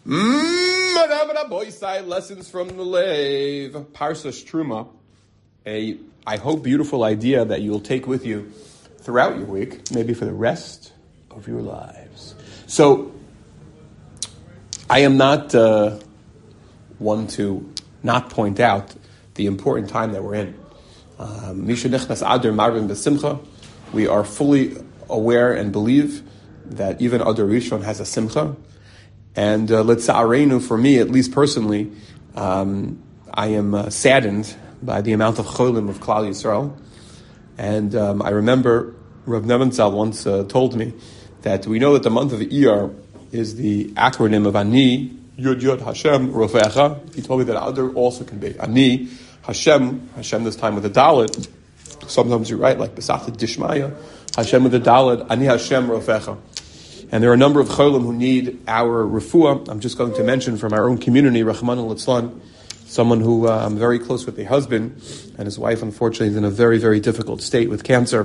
Lessons from the Lev, Parsas Truma, I hope, beautiful idea that you will take with you throughout your week, maybe for the rest of your lives. So, I am not one to not point out the important time that we're in. We are fully aware and believe that even Adar Rishon has a simcha. And letza'arenu, for me, at least personally, I am saddened by the amount of cholim of Klal Yisrael. And I remember Rav Nebenzahl once told me that we know that the month of Iyar is the acronym of Ani, Yud Yud Hashem Rofecha. He told me that Adar also can be Ani, Hashem this time with a Dalet. Sometimes you write like Besachta Dishmaya, Hashem with a Dalet, Ani Hashem Rofecha. And there are a number of cholim who need our refuah. I'm just going to mention from our own community, Rahman al-Litzlan, someone who I'm very close with, a husband, and his wife, unfortunately, is in a very, very difficult state with cancer.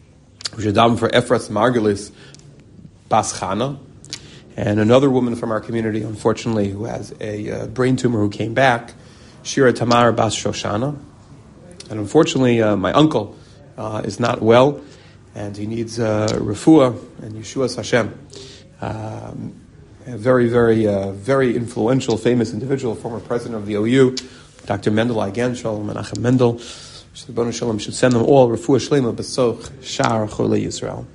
Jadam for Efras Margulis Bas Chana. And another woman from our community, unfortunately, who has a brain tumor who came back, Shira Tamar Bas Shoshana. And unfortunately, my uncle is not well, and he needs refuah and Yeshuas Hashem. A very, very, very influential, famous individual, former president of the OU, Dr. Mendel Eigenschel, Menachem Mendel. Ribono Shel Olam should send them all refuah shlema b'soch shar cholei Yisrael.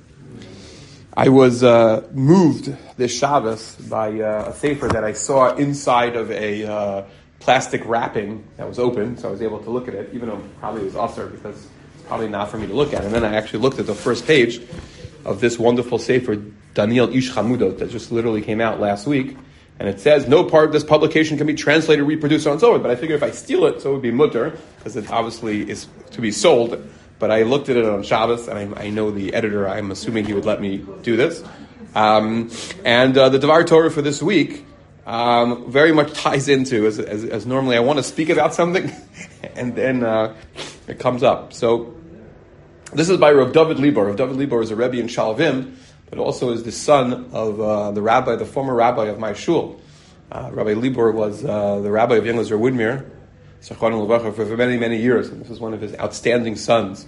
I was moved this Shabbos by a sefer that I saw inside of a plastic wrapping that was open, so I was able to look at it, even though probably it was usher, because probably not for me to look at. And then I actually looked at the first page of this wonderful sefer, Daniel Ish Chamudot, that just literally came out last week. And it says, no part of this publication can be translated, reproduced, and so on. But I figured if I steal it, so it would be mutter, because it obviously is to be sold. But I looked at it on Shabbos, and I know the editor, I'm assuming he would let me do this. And the Devar Torah for this week very much ties into, as normally I want to speak about something, and then it comes up. So, this is by Rav David Lieber. Rav David Lieber is a Rebbe in Shalvim, but also is the son of the former rabbi of my shul. Rabbi Lieber was the rabbi of Young Lezer Woodmere, Zechron Levacha, for many, many years, and this was one of his outstanding sons.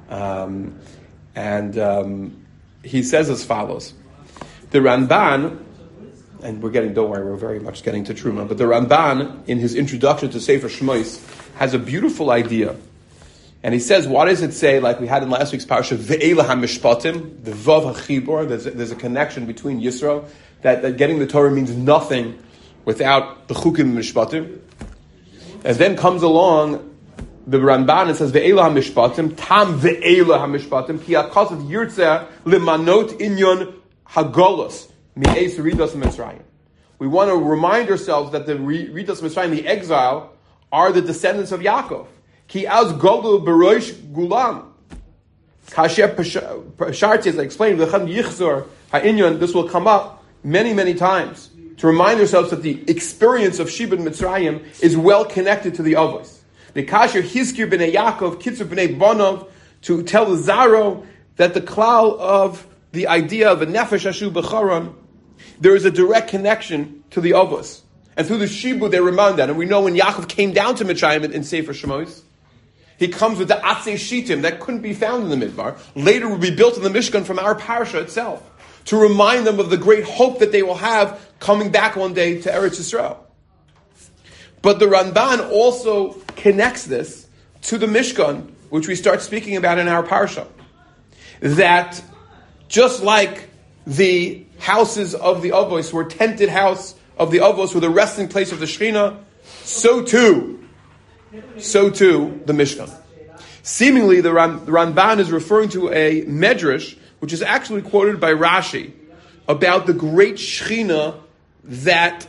He says as follows: the Ramban, and don't worry, we're very much getting to Truma, but the Ramban, in his introduction to Sefer Shmois, has a beautiful idea. And he says, what does it say, like we had in last week's parasha, Ve'ela HaMishpatim, the Vav HaChibor, there's a connection between Yisro, that getting the Torah means nothing without the Chukim Mishpatim. And then comes along the Ramban and says, Ve'ela HaMishpatim, Tam Ve'ela HaMishpatim, Ki HaKasav Yirtzeh Limanot Inyon Hagolos, Mi'ez Ridas Mitzrayim. We want to remind ourselves that the Ridas Mitzrayim, the exile, are the descendants of Yaakov. Ki az golu beroish gulam. Kasher Pasharti, as I explained, v'cham yichzor ha'inyon, this will come up many, many times to remind ourselves that the experience of Shibud Mitzrayim is well connected to the Avos. The Kasher Hizkir b'nei Yaakov, Kitzur b'nei Bonov, to tell the Zaro that the klal of the idea of a nefesh ashu b'charon, there is a direct connection to the Avos. And through the Shibud, they remind that. And we know when Yaakov came down to Mitzrayim in Sefer Shemos, he comes with the Atzei Shitim that couldn't be found in the Midbar. Later will be built in the Mishkan from our parasha itself, to remind them of the great hope that they will have coming back one day to Eretz Yisrael. But the Ramban also connects this to the Mishkan, which we start speaking about in our parasha. That just like the houses of the Avos were tented house of the Avos, were the resting place of the Shekhinah, so too the Mishkan. Seemingly, the Ramban is referring to a medrash, which is actually quoted by Rashi, about the great Shekhinah that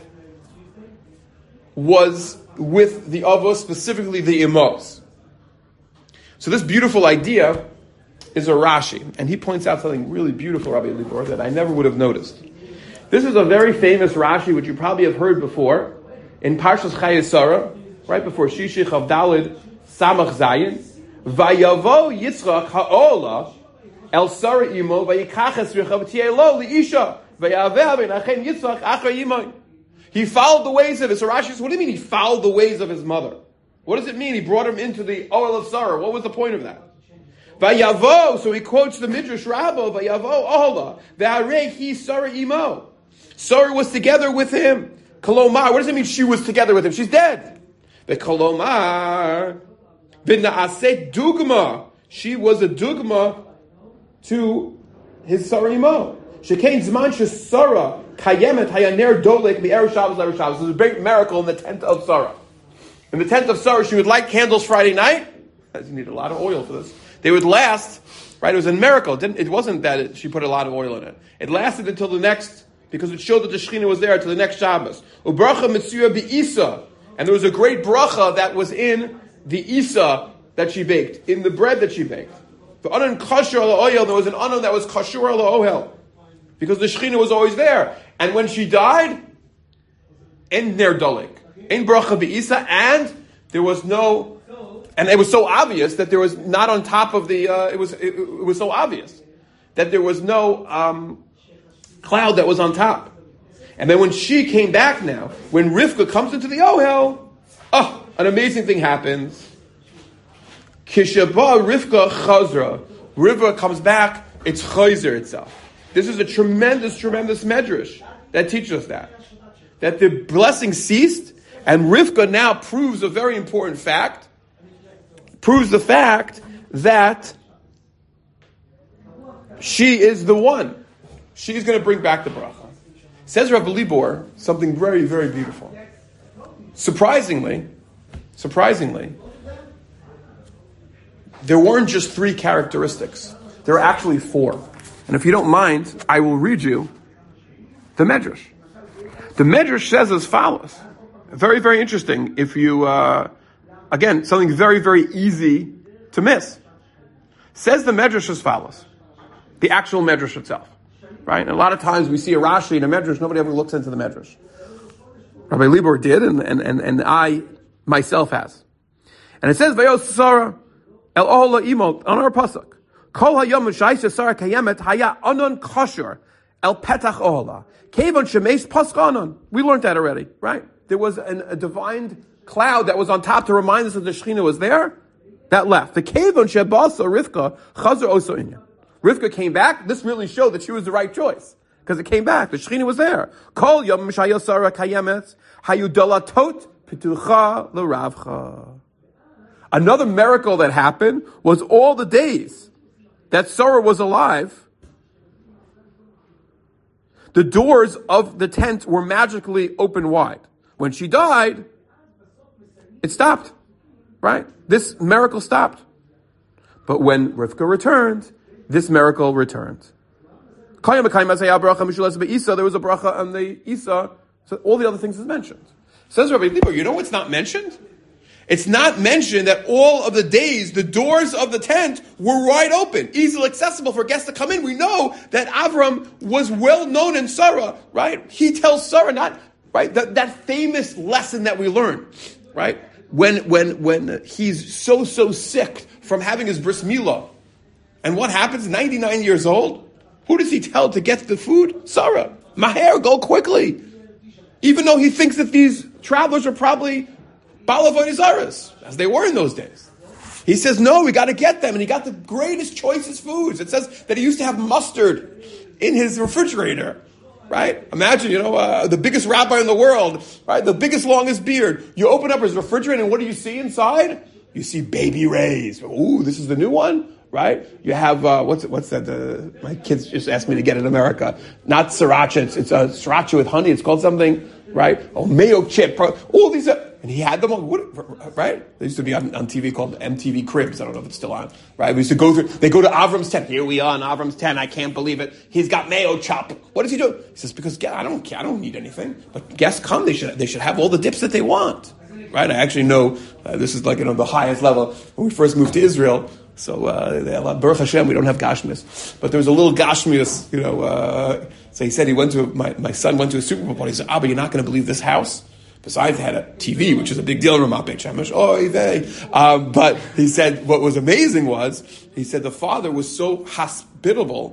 was with the Avos, specifically the Imos. So this beautiful idea is a Rashi, and he points out something really beautiful, Rabbi Libor, that I never would have noticed. This is a very famous Rashi, which you probably have heard before, in Parshas Chayei Sarah, right before Shishi Chav Dalid Samach Zayin, Vayavo Yitzchak Ha'ola El Sarah Imo Vayikaches Rechav Tielo Liisha Vayaveh Benachen Yitzchak Achar Yimon. He followed the ways of his. So Rashi says, what do you mean he followed the ways of his mother? What does it mean? He brought him into the oil of Sarah. What was the point of that? Vayavo, so he quotes the Midrash Rabbo, Vayavo Ohola, V'harei hi Sarah imo. Sarah was together with him. Kolomar, what does it mean she was together with him? She's dead. V'kolomar, v'na'aseh dugma. She was a dugma to his Sarah imo. Shekein zman shesarah kayemet hayaner dolek mi'er Shabbos l'er Shabbos. There's a big miracle in the tent of Sarah. In the tent of Sarah, she would light candles Friday night. You need a lot of oil for this. They would last, right? It was a miracle. It wasn't that she put a lot of oil in it. It lasted until the next, because it showed that the Shekhinah was there until the next Shabbos. Ubracha mitzvah be'isa. And there was a great bracha that was in the isa that she baked, in the bread that she baked. The anon kashur ala oil, there was an anon that was kashur ala ohel. Because the Shekhinah was always there. And when she died, en ner dolik. En bracha be'isa, and there was no... And it was so obvious that there was not on top of the. It was so obvious that there was no cloud that was on top. And then when she came back, now when Rivka comes into the Ohel, an amazing thing happens. Kishaba Rivka Chazra, Rivka comes back. It's Chayzer itself. This is a tremendous medrash that teaches us that the blessing ceased, and Rivka now proves a very important fact. Proves the fact that she is the one. She's going to bring back the bracha. Says Rabbi Libor something very, very beautiful. Surprisingly, there weren't just 3 characteristics. There are actually 4. And if you don't mind, I will read you the Medrash. The Medrash says as follows. Very, very interesting. If you... Again, something very, very easy to miss. Says the Medrash as follows. The actual Medrash itself. Right? And a lot of times we see a Rashi in a Medrash, nobody ever looks into the Medrash. Rabbi Libor did, and I myself has. And it says, Vayos Sarah el Ohola Imo, on our pasuk. Kol hayom shayis Sarah kayemet haya anon kosher el petach Ohola. Kevon shemeis paskanon. We learned that already, right? There was a divine cloud that was on top to remind us that the Shekhinah was there, that left. The Kevon Shebasa Rivka Chazer Oso Inya. Rivka came back. This really showed that she was the right choice because it came back. The Shekhinah was there. Kol Yom Shayil Sarah Kayemet Hayudalatot Pitucha L'Ravcha. Another miracle that happened was all the days that Sarah was alive, the doors of the tent were magically open wide. When she died, it stopped, right? This miracle stopped. But when Rivka returned, this miracle returned. There was a bracha on the Isa, so all the other things is mentioned. Says Rabbi Lieber, you know what's not mentioned? It's not mentioned that all of the days, the doors of the tent were wide open, easily accessible for guests to come in. We know that Avram was well known in Sarah, right? He tells Sarah, not, right, that famous lesson that we learn, right? When he's so sick from having his bris milah, and what happens? 99 years old. Who does he tell to get the food? Sarah. Maher, go quickly. Even though he thinks that these travelers are probably balavoy zaras, as they were in those days. He says, no, we got to get them, and he got the greatest, choicest foods. It says that he used to have mustard in his refrigerator. Right? Imagine, the biggest rabbi in the world, right? The biggest, longest beard. You open up his refrigerator, and what do you see inside? You see baby rays. Ooh, this is the new one, right? You have, what's that? My kids just asked me to get in America. Not sriracha, it's a sriracha with honey. It's called something, right? Oh, mayo chip. All these and he had them on, right? They used to be on TV called MTV Cribs. I don't know if it's still on, right? We used to go through, they go to Avram's tent. Here we are on Avram's tent. I can't believe it. He's got mayo chop. What does he do? He says, because I don't need anything. But guests come, they should have all the dips that they want, right? I actually know, this is like, the highest level. When we first moved to Israel, so, Baruch Hashem, we don't have Gashmis. But there was a little Gashmis, so he said my son went to a Super Bowl party. He said, Abba, you're not going to believe this house? Besides, they had a TV, which is a big deal in Ramat Beit Shemesh. Oy vey. But he said what was amazing was, he said the father was so hospitable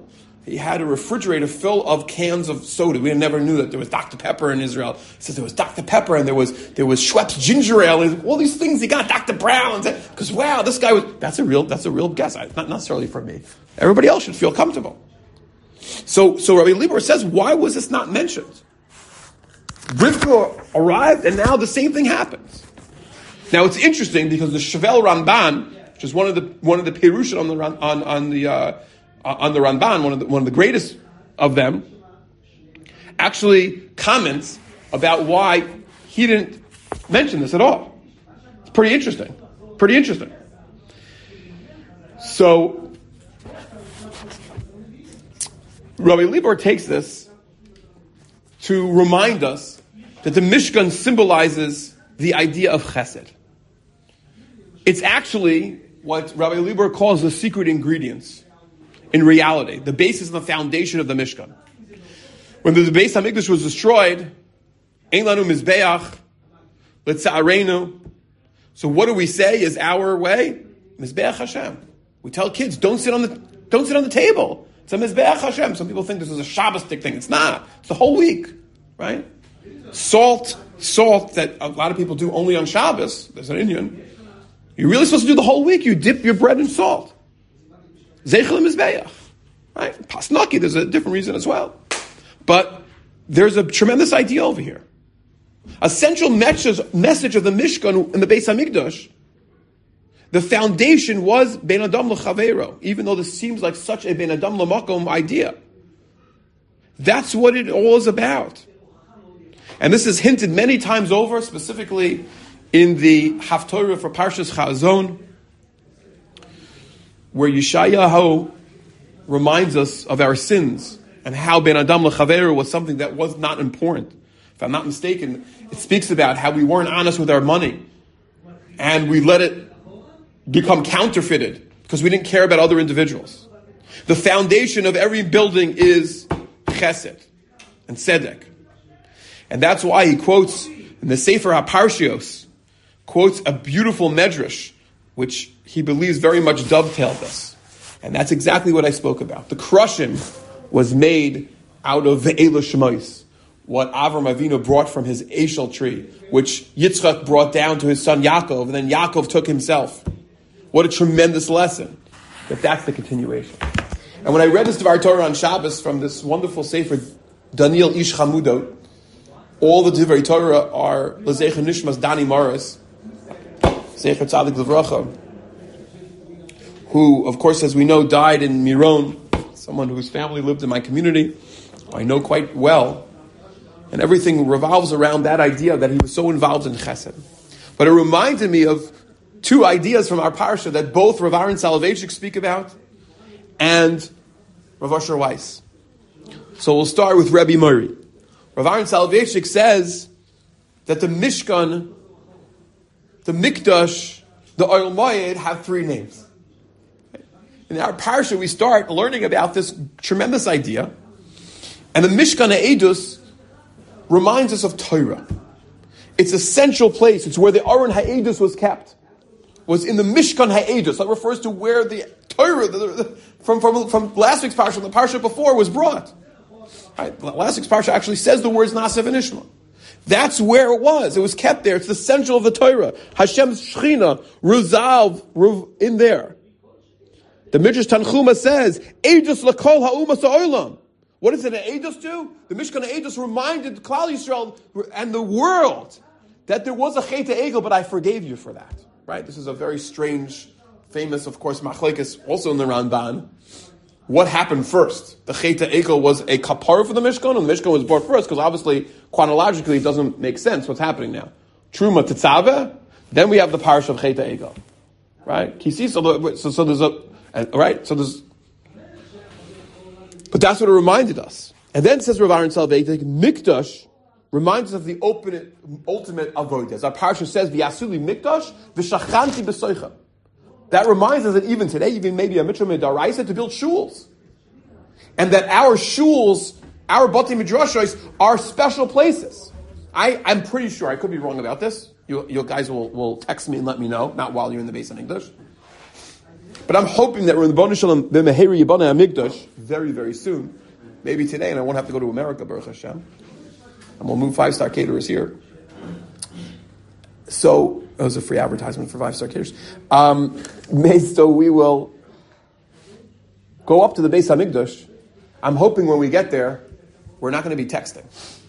he had a refrigerator full of cans of soda. We never knew that there was Dr. Pepper in Israel. He says there was Dr. Pepper and there was Schweppes ginger ale and all these things. He got Dr. Brown because wow, this guy was. That's a real guess. Not necessarily for me. Everybody else should feel comfortable. So Rabbi Lieber says, why was this not mentioned? Rivka arrived, and now the same thing happens. Now it's interesting because the Shevel Ramban, which is one of the Perushim on the Ramban, one of the greatest of them, actually comments about why he didn't mention this at all. It's pretty interesting. So Rabbi Lieber takes this to remind us that the Mishkan symbolizes the idea of chesed. It's actually what Rabbi Lieber calls the secret ingredients in reality, the basis and the foundation of the Mishkan. When the Beis HaMikdash was destroyed, Ein lanu mizbeach, letza'areinu. So what do we say is our way? Mizbeach Hashem. We tell kids, don't sit on the table. It's a Mizbeach Hashem. Some people think this is a Shabbos-tic thing. It's not. It's the whole week, right? Salt that a lot of people do only on Shabbos. There's an Indian. You're really supposed to do the whole week. You dip your bread in salt. Zeichel Mizbeach, right? Pasnaki, there's a different reason as well. But there's a tremendous idea over here. A central message of the Mishkan in the Beis HaMikdash, the foundation was Ben Adam L'Chaveiro, even though this seems like such a Ben Adam L'Makom idea. That's what it all is about. And this is hinted many times over, specifically in the Haftorah for Parshas Chazon, where Yeshayahu reminds us of our sins and how Ben Adam L'Chaveiro was something that was not important. If I'm not mistaken, it speaks about how we weren't honest with our money and we let it become counterfeited because we didn't care about other individuals. The foundation of every building is chesed and tzedek. And that's why he quotes in the Sefer HaParshios, quotes a beautiful medrash, which he believes very much dovetailed this. And that's exactly what I spoke about. The crushing was made out of Ve'ela Shemois, what Avram Avinu brought from his Eshel tree, which Yitzchak brought down to his son Yaakov, and then Yaakov took himself. What a tremendous lesson. That's the continuation. And when I read this Dvar Torah on Shabbos from this wonderful Sefer, Daniel Ish Chamudot, all the Divrei Torah are L'Zecher Nishmas Dani Morris, Zecher Tzadik L'Vracha, who, of course, as we know, died in Miron, someone whose family lived in my community, who I know quite well. And everything revolves around that idea that he was so involved in chesed. But it reminded me of two ideas from our parsha that both Rav Aaron Soloveitchik speak about and Rav Asher Weiss. So we'll start with Rebbe Mori. Rav Aaron Soloveitchik says that the Mishkan, the Mikdash, the Oil Moed have three names. In our parsha, we start learning about this tremendous idea, and the Mishkan HaEdus reminds us of Torah. It's a central place. It's where the Aron HaEdus was kept. Was in the Mishkan HaEdus. That refers to where the Torah from last week's parsha, the parsha before, was brought. Right? Last week's parsha actually says the words Naaseh v'Nishma. That's where it was. It was kept there. It's the central of the Torah. Hashem's Shechina, Ruzav, in there. The Midrash Tanchuma says, Edus lakol ha'umas ha'olam. What does an Edus do? The Mishkan Edus reminded Klal Yisrael and the world that there was a Chet Egel, but I forgave you for that. Right? This is a very strange, famous, of course, machlekes, also in the Ramban. What happened first? The Chet Egel was a kapar for the Mishkan, and the Mishkan was brought first, because obviously, chronologically, it doesn't make sense what's happening now. Truma Tetzaveh, then we have the parsha of Chet Egel. Right? Kisi, so there's a, right? So there's, but that's what it reminded us. And then says Rav Aaron Soloveitchik, Mikdash reminds us of the ultimate avodah. As our parsha says, "V'yasuli mikdash v'shachanti b'soichem." That reminds us that even today, even maybe a mitzvah midaraisa to build shuls, and that our shuls, our bati midrashos, are special places. I'm pretty sure, I could be wrong about this. You guys will text me and let me know. Not while you're in the Beis HaMikdash. But I'm hoping that we're in the Rebbeinu Shalom, the Meheri Yibana HaMikdash, very, very soon. Maybe today, and I won't have to go to America, Baruch Hashem. And we'll move 5-star caterers here. So, that was a free advertisement for 5-star caterers. So we will go up to the Beis HaMikdash. I'm hoping when we get there, we're not going to be texting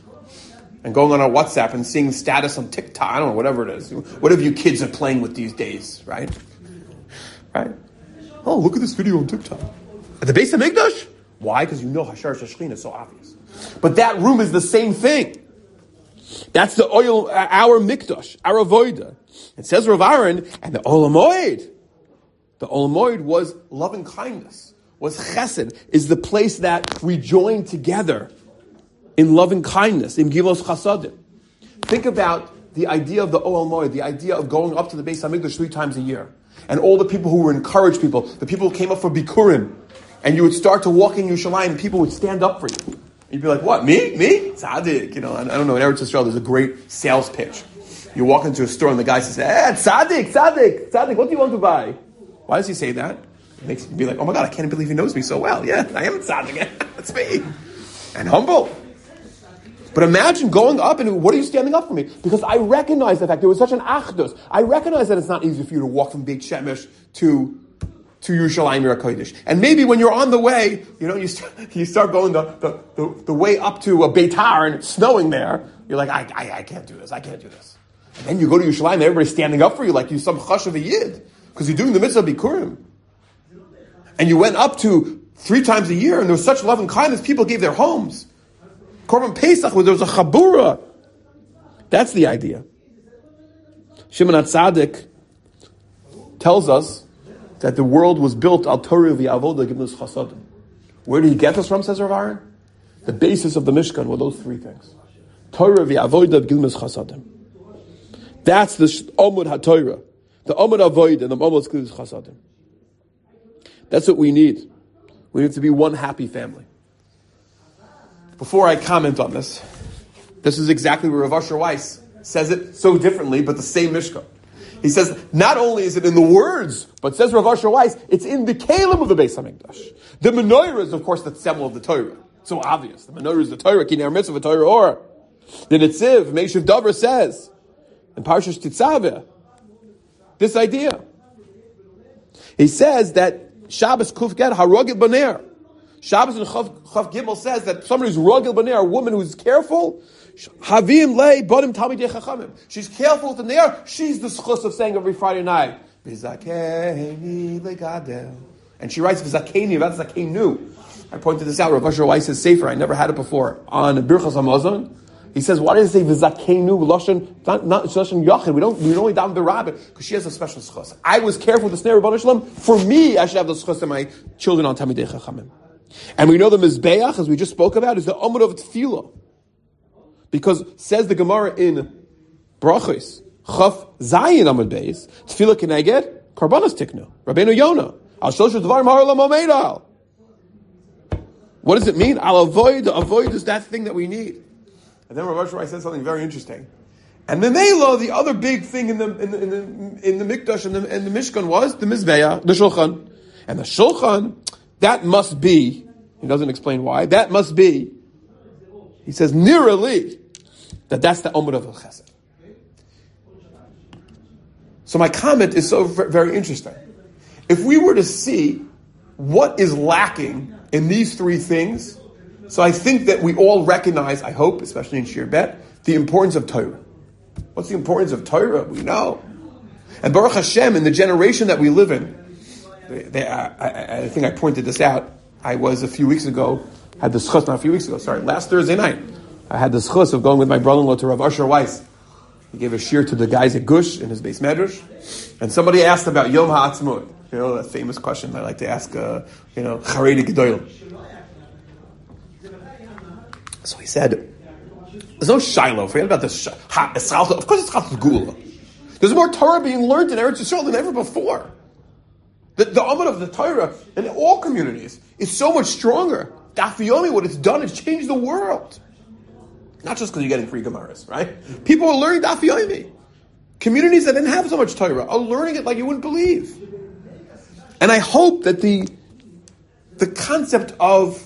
and going on our WhatsApp and seeing status on TikTok. I don't know, whatever it is. Whatever you kids are playing with these days, right? Right? Oh, look at this video on TikTok. At the Beis HaMikdash? Why? Because you know Hashar Shashchin is so obvious. But that room is the same thing. That's the oil, our Mikdash, our Avodah. It says Rav Aaron, and the Olam Moed. The Olam Moed was loving kindness, was chesed, is the place that we join together in loving kindness, in Gilos Chasadim. Think about the idea of the Olam Moed, the idea of going up to the Beis HaMikdash 3 times a year. And all the people who were encouraged people, the people who came up for Bikurim, and you would start to walk in Yerushalayim, and people would stand up for you. You'd be like, what, me? Tzaddik. I don't know, in Eretz Yisrael there's a great sales pitch. You walk into a store and the guy says, tzaddik, what do you want to buy? Why does he say that? It makes you be like, oh my God, I can't believe he knows me so well. Yeah, I am tzaddik. That's me. And humble. But imagine going up and what are you standing up for me? Because I recognize the fact there was such an achdus. I recognize that it's not easy for you to walk from Beit Shemesh to Yerushalayim HaKodesh. And maybe when you're on the way, you start going the way up to Beitar and it's snowing there. You're like, I can't do this. I can't do this. And then you go to Yerushalayim and everybody's standing up for you like you're some chash of a yid because you're doing the mitzvah Bikurim. And you went up to 3 times a year and there was such love and kindness. People gave their homes. Korban Pesach, where there was a chabura. That's the idea. Shimon HaTzadik tells us that the world was built al Torah v'avoda gimnus chasadim. Where did he get this from, says Rav Aaron? The basis of the Mishkan were those 3 things. Torah v'avoda gimnus chasadim. That's the Omud HaTorah. The Omud Avodah and the Omud Gimnus Chasadim. That's what we need. We need to be one happy family. Before I comment on this is exactly where Rav Asher Weiss says it so differently, but the same Mishkan. He says, not only is it in the words, but says Rav Asher Weiss, it's in the Kalim of the Beis HaMikdash. The menorah is, of course, the symbol of the Torah. So obvious. The menorah is the Torah, Kinei HaMitzvah, Torah Or. The Netziv, Meishiv Dover says, in Parshas Tetzaveh, this idea. He says that Shabbos Kuf Ged Harogel Baner. Shabbos and Chav Gimel says that somebody who's Rogel Baner, a woman who's careful, Havim Lei Bodim Talmidei Chachamim. She's careful with the Ner. She's the schus of saying every Friday night, V'zakeni legadel. And she writes V'zakeni, that's Zakenu. I pointed this out. Rav Asher Weiss's sefer. I never had it before on Birchas Hamazon. He says, why does it say V'zakenu Lashon? Not Lashon Yachid. We only daven the Rabbah because she has a special schus. I was careful with the snare of Rebbeinu Shalom. For me, I should have the schus of my children on Talmidei Chachamim. And we know the Mizbeach, as we just spoke about, is the Amud of Tefillah. Because, says the Gemara in Brachos, Chaf Zayin Amud Beis, Tefillah Keneged, Karbanos Tiknu, Rabbeinu Yonah, Al Shlosh Dvarim Ha'olam Omeidal. What does it mean? Al avoid is that thing that we need. And then Rav Asher said something very interesting. And the Mela, the other big thing in the Mikdash and the Mishkan was the Mizbeach, the Shulchan. And the Shulchan, that must be, he doesn't explain why, that must be, he says, nearly, that's the Omud of Chesed. So my comment is so very interesting. If we were to see what is lacking in these 3 things, so I think that we all recognize, I hope, especially in Shir Bet, the importance of Torah. What's the importance of Torah? We know. And Baruch Hashem, in the generation that we live in, I think I pointed this out. I was last Thursday night, I had the schus of going with my brother-in-law to Rav Asher Weiss. He gave a shir to the guys at Gush in his base medrash, and somebody asked about Yom HaAtzmaut. That famous question I like to ask, Charedi Gedolim. So he said, there's no Shiloh. Forget about this. Of course it's Chas Gula. There's more Torah being learned in Eretz Yisrael than ever before. The Amud of the Torah in all communities is so much stronger. Daf Yomi, what it's done, it's changed the world. Not just because you're getting free Gemaras, right? People are learning Daf Yomi. Communities that didn't have so much Torah are learning it like you wouldn't believe. And I hope that the concept of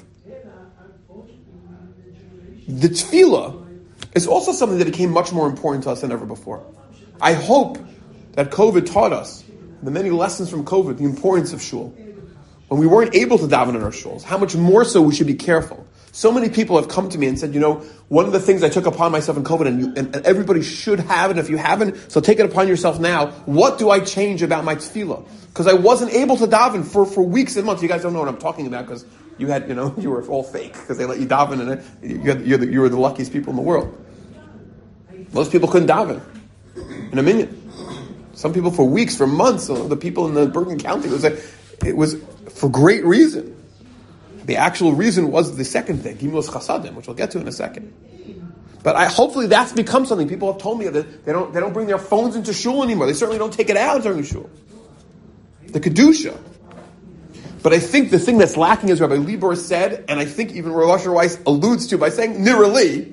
the tefillah is also something that became much more important to us than ever before. I hope that COVID taught us the many lessons from COVID, the importance of shul. When we weren't able to daven in our shuls, how much more so we should be careful. So many people have come to me and said, one of the things I took upon myself in COVID, and everybody should have, and if you haven't, so take it upon yourself now. What do I change about my tefillah? Because I wasn't able to daven for weeks and months. You guys don't know what I'm talking about because you had, you were all fake because they let you daven, and you were the luckiest people in the world. Most people couldn't daven in a minute. Some people for weeks, for months. The people in the Bergen County, it was for great reason. The actual reason was the second thing, Gimlos Chasadim, which we'll get to in a second. But hopefully that's become something. People have told me that they don't bring their phones into shul anymore. They certainly don't take it out during shul. The Kedusha. But I think the thing that's lacking, as Rabbi Lieber said, and I think even Rav Asher Weiss alludes to by saying nirali,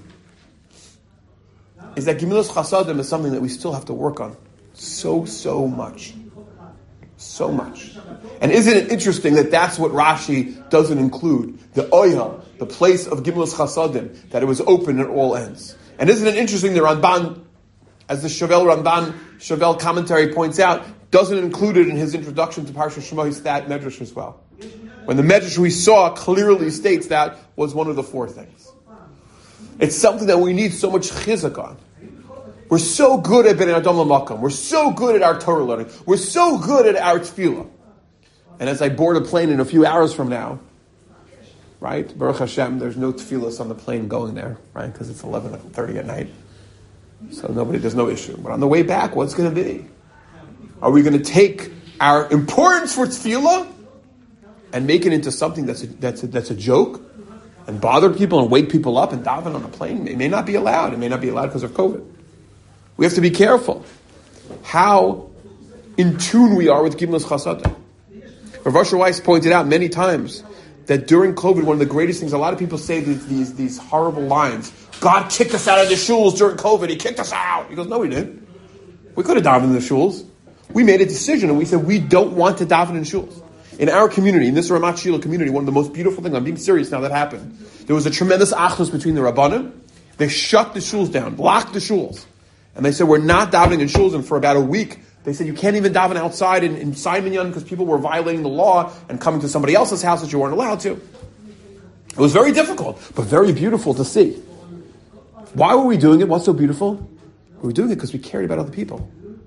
is that Gimilas Chasadim is something that we still have to work on so much. So much. And isn't it interesting that that's what Rashi doesn't include? The Oyel, the place of Gimilas Chasadim, that it was open at all ends. And isn't it interesting the Ramban, as the Shavel commentary points out, doesn't include it in his introduction to Parsha Shema, that medrash as well. When the medrash we saw clearly states that was one of the four things. It's something that we need so much chizuk on. We're so good at Bnei Adam L'Makom. We're so good at our Torah learning. We're so good at our tefillah. And as I board a plane in a few hours from now, right? Baruch Hashem, there's no tefillahs on the plane going there, right? Because it's 11:30 at night. So there's no issue. But on the way back, what's going to be? Are we going to take our importance for tefillah and make it into something that's a joke and bother people and wake people up and daven on a plane? It may not be allowed. It may not be allowed because of COVID. We have to be careful how in tune we are with Gimlas Chasadim. Rav Asher Weiss pointed out many times that during COVID, one of the greatest things, a lot of people say these horrible lines. God kicked us out of the shuls during COVID. He kicked us out. He goes, no, we didn't. We could have davened in the shuls. We made a decision and we said we don't want to daven in shuls. In our community, in this Ramat Shila community, one of the most beautiful things, I'm being serious now, that happened. There was a tremendous achdus between the Rabbanim. They shut the shuls down, blocked the shuls. And they said, we're not davening in shuls. And for about a week, they said, you can't even daven outside in Minyan because people were violating the law and coming to somebody else's house that you weren't allowed to. It was very difficult, but very beautiful to see. Why were we doing it? What's so beautiful? We were doing it because we cared about other people.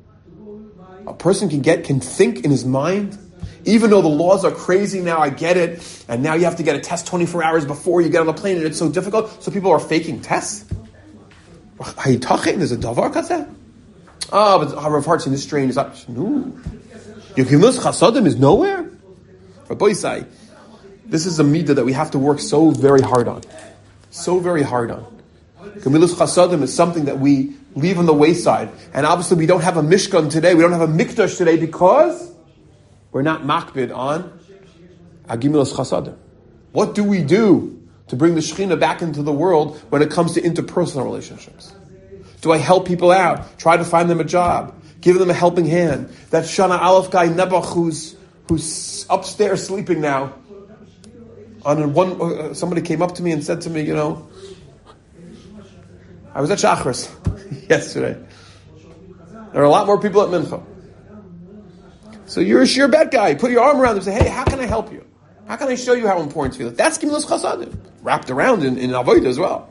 A person can think in his mind, even though the laws are crazy now, I get it, and now you have to get a test 24 hours before you get on the plane, and it's so difficult, so people are faking tests. There's a davar kazeh? But Rav Hartz in this strain is up. No. Gimilas Chasadim is nowhere? Rabbi Yisai, this is a midah that we have to work so very hard on. So very hard on. Gimilas Chasadim is something that we leave on the wayside. And obviously we don't have a Mishkan today, we don't have a Mikdash today because we're not makbid on Gimilas Chasadim. What do we do to bring the Shekhinah back into the world when it comes to interpersonal relationships? Do I help people out? Try to find them a job? Give them a helping hand? That Shana Aleph guy, Nebuch, who's upstairs sleeping now. Somebody came up to me and said to me, I was at Shachris yesterday. There are a lot more people at Mincha. So you're a sheer bet guy. Put your arm around them and say, hey, how can I help you? How can I show you how important you feel? That's Gimilas Chasadim. Wrapped around in Avodah as well.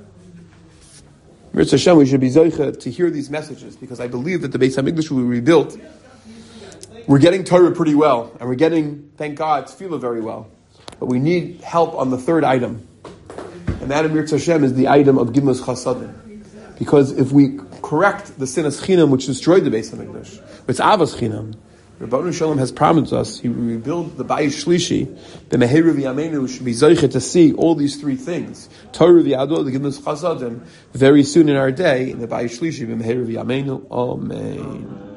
Mirz Hashem, we should be zoicha to hear these messages because I believe that the Beis HaMikdash will be rebuilt. We're getting Torah pretty well, and we're getting, thank God, Tefillah very well. But we need help on the third item. And that, Mirz Hashem, is the item of Gimilas Chasadim. Because if we correct the sin of Chinam, which destroyed the Beis HaMikdash, it's Avos Chinam, Rebbeinu Shalom has promised us he will rebuild the Bayis Shlishi. The Meheru v'Yameinu should be zoichet to see all these three things. Torah v'Yadol, the Gimilas Chasadim, very soon in our day in the Bayis Shlishi. The Meheru v'Yameinu. Amen.